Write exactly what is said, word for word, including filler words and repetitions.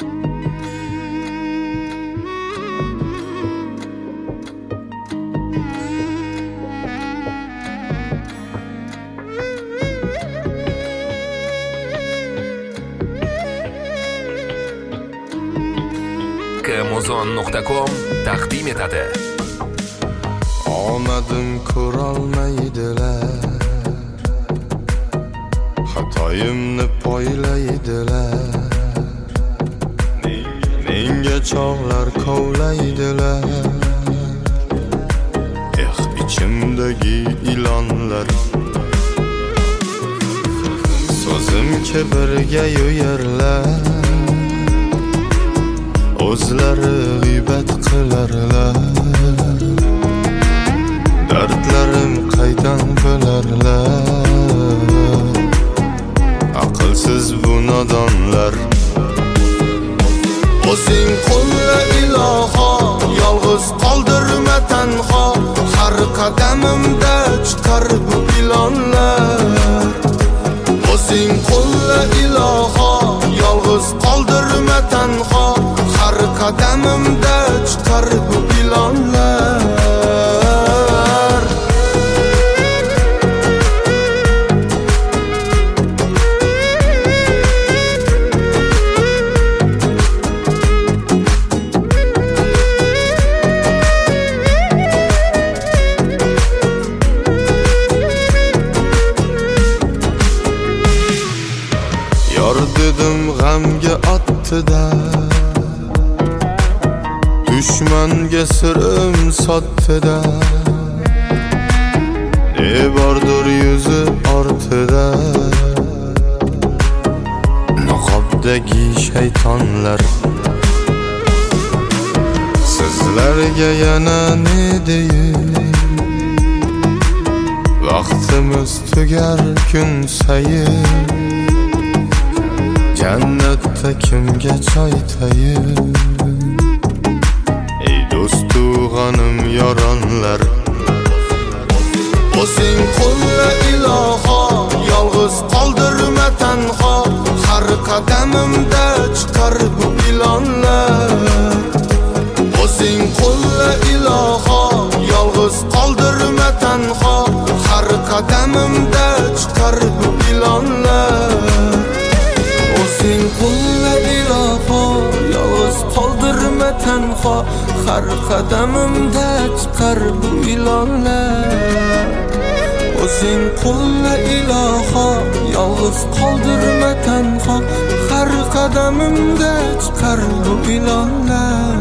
Amazon nuqta com taqdim etadi. Omadim ko'rolmaydilar, xatoyimni poylaydilar, menga chog'lar kovlaydilar. Eh, ichimdagi ilonlar so'zim kibrga yo'yarlar, o'zlari g'iybat qilarlar. Dardlarim qaydan bilarlar, aqlsiz bu nodonlar. O'zing qo'lla iloho, yolg'iz qoldirma tanho, har qadamimda chiqar bu ilonlar. O'zing qo'lla iloho, yolg'iz qoldirma tanho, har qadamimda chiqar bu ilonlar. Yor dedim g'amga otdi-da, dushmanga sirim sotdi-da. Ne bordir yuzi ortida, niqobdagi shaytonlar. Sizlarga yana ne deyim, vaqtimiz tugar kun sayin. Jannatda kimga choy tayib, ey do'stu g'anim yoronlar. O'zing qo'lla iloho, yolg'iz qoldirma tanho, har qadamimda chiqar bu ilonlar. O'zing qo'lla iloho, yolg'iz qoldirma tanho, har qadamimda chiqar bu ilonlar. O'zing qo'lla iloho, yolg'iz qoldirma tanho, har qadamimda chiqar bu ilonlar. O'zing qo'lla iloho, yolg'iz qoldirma tanho, har qadamimda chiqar bu ilonlar.